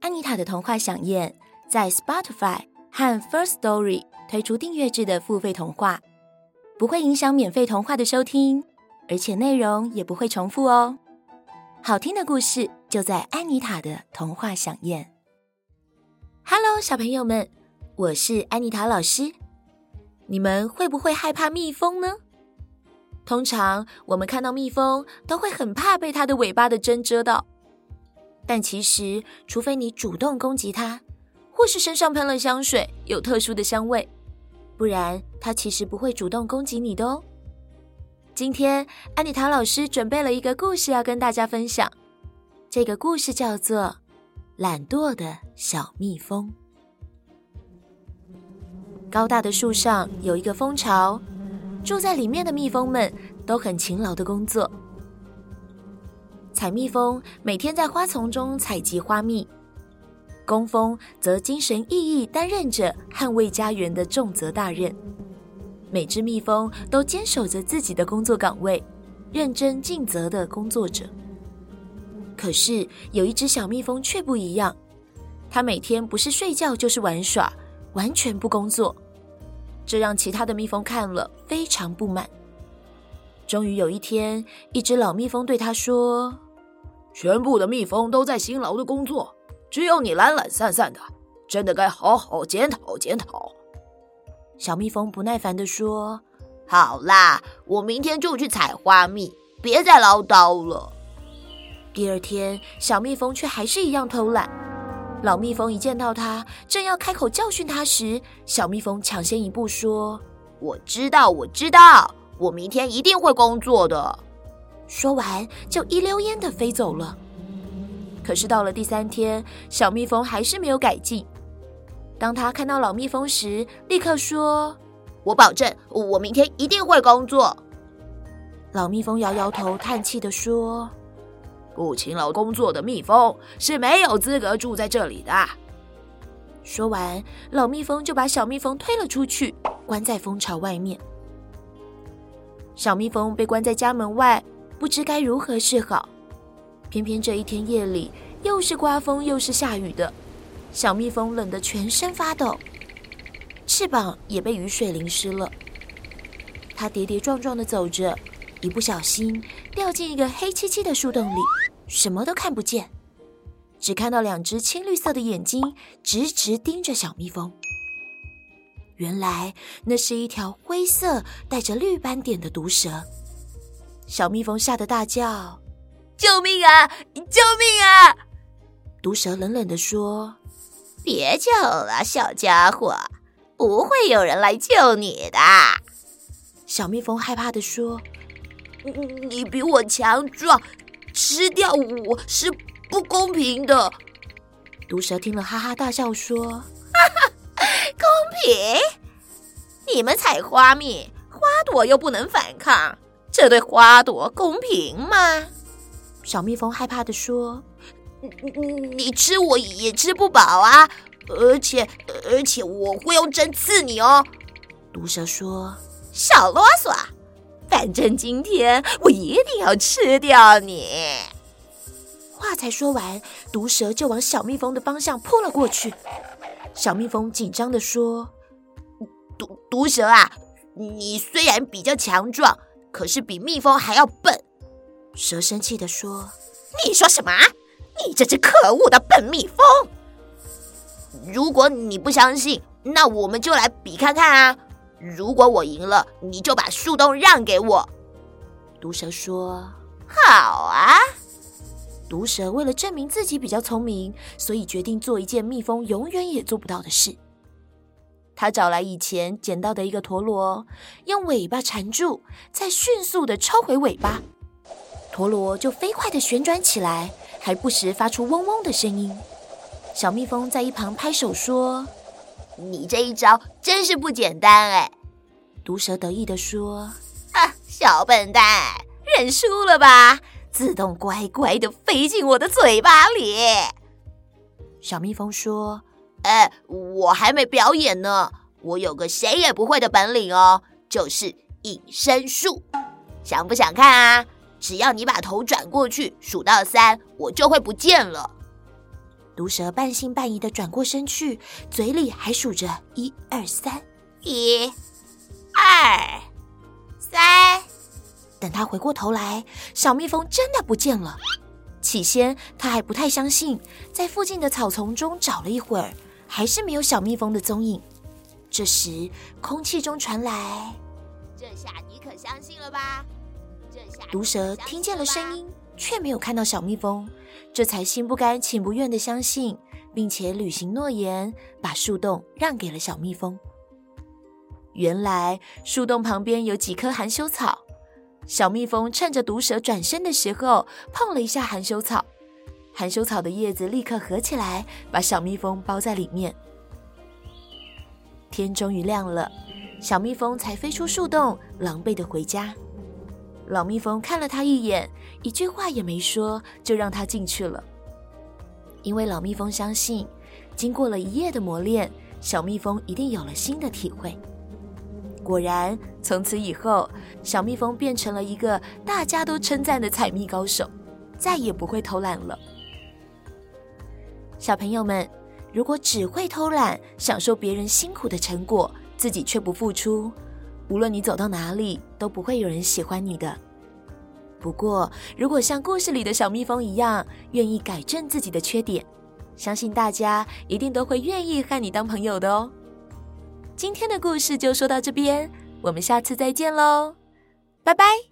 安妮塔的童话飨宴在 Spotify 和 First Story 推出订阅制的付费童话，不会影响免费童话的收听，而且内容也不会重复哦。好听的故事就在安妮塔的童话飨宴。Hello， 小朋友们，我是安妮塔老师。你们会不会害怕蜜蜂呢？通常我们看到蜜蜂都会很怕被它的尾巴的针蛰到，但其实除非你主动攻击它，或是身上喷了香水有特殊的香味，不然它其实不会主动攻击你的哦。今天安妮塔老师准备了一个故事要跟大家分享，这个故事叫做懒惰的小蜜蜂。高大的树上有一个蜂巢，住在里面的蜜蜂们都很勤劳的工作。采蜜蜂每天在花丛中采集花蜜，工蜂则精神奕奕担任着捍卫家园的重责大任。每只蜜蜂都坚守着自己的工作岗位，认真尽责的工作着。可是有一只小蜜蜂却不一样，它每天不是睡觉就是玩耍，完全不工作，这让其他的蜜蜂看了非常不满。终于有一天，一只老蜜蜂对他说： 全部的蜜蜂都在辛劳的工作，只有你懒懒散散的，真的该好好检讨检讨。 小蜜蜂不耐烦地说： 好啦，我明天就去采花蜜，别再唠叨了。 第二天，小蜜蜂却还是一样偷懒。老蜜蜂一见到他，正要开口教训他时，小蜜蜂抢先一步说： 我知道，我明天一定会工作的。 说完就一溜烟地飞走了。可是到了第三天，小蜜蜂还是没有改进。当他看到老蜜蜂时，立刻说： 我保证，我明天一定会工作。 老蜜蜂摇摇头，叹气地说： 不勤劳工作的蜜蜂是没有资格住在这里的。 说完，老蜜蜂就把小蜜蜂推了出去，关在蜂巢外面。小蜜蜂被关在家门外，不知该如何是好。偏偏这一天夜里，又是刮风又是下雨的，小蜜蜂冷得全身发抖，翅膀也被雨水淋湿了。它跌跌撞撞地走着，一不小心掉进一个黑漆漆的树洞里，什么都看不见，只看到两只青绿色的眼睛直直盯着小蜜蜂。原来那是一条灰色带着绿斑点的毒蛇。小蜜蜂吓得大叫： 救命啊！救命啊！ 毒蛇冷冷地说： 别叫了，小家伙，不会有人来救你的。 小蜜蜂害怕地说： 你比我强壮，吃掉我是不公平的。 毒蛇听了哈哈大笑说： 公平？你们采花蜜，花朵又不能反抗，这对花朵公平吗？ 小蜜蜂害怕地说： 你吃我也吃不饱啊，而且我会用针刺你哦。 毒蛇说： 少啰嗦，反正今天我一定要吃掉你。 话才说完，毒蛇就往小蜜蜂的方向扑了过去。小蜜蜂紧张地说： 毒蛇啊，你虽然比较强壮，可是比蜜蜂还要笨。 蛇生气地说： 你说什么？你这只可恶的笨蜜蜂！如果你不相信，那我们就来比看看啊。如果我赢了，你就把树洞让给我。 毒蛇说： 好啊。 毒蛇为了证明自己比较聪明，所以决定做一件蜜蜂永远也做不到的事。他找来以前捡到的一个陀螺，用尾巴缠住，再迅速地抽回尾巴，陀螺就飞快地旋转起来，还不时发出嗡嗡的声音。小蜜蜂在一旁拍手说： 你这一招真是不简单哎。 毒蛇得意地说： 小笨蛋，认输了吧，自动乖乖地飞进我的嘴巴里。 小蜜蜂说： 我还没表演呢，我有个谁也不会的本领哦，就是隐身术。想不想看啊？只要你把头转过去，数到3，我就会不见了。 毒蛇半信半疑地转过身去，嘴里还数着1、2、3。 1、2、3。 等他回过头来，小蜜蜂真的不见了。起先他还不太相信，在附近的草丛中找了一会儿，还是没有小蜜蜂的踪影。这时空气中传来， 这下你可相信了吧？ 毒蛇听见了声音，却没有看到小蜜蜂，这才心不甘情不愿地相信，并且履行诺言，把树洞让给了小蜜蜂。原来树洞旁边有几棵含羞草，小蜜蜂趁着毒蛇转身的时候碰了一下含羞草，含羞草的叶子立刻合起来，把小蜜蜂包在里面。天终于亮了，小蜜蜂才飞出树洞，狼狈地回家。老蜜蜂看了他一眼，一句话也没说，就让他进去了。因为老蜜蜂相信，经过了一夜的磨练，小蜜蜂一定有了新的体会。果然，从此以后，小蜜蜂变成了一个大家都称赞的采蜜高手，再也不会偷懒了。小朋友们，如果只会偷懒，享受别人辛苦的成果，自己却不付出，无论你走到哪里，都不会有人喜欢你的。不过，如果像故事里的小蜜蜂一样，愿意改正自己的缺点，相信大家一定都会愿意和你当朋友的哦。今天的故事就说到这边，我们下次再见喽，拜拜。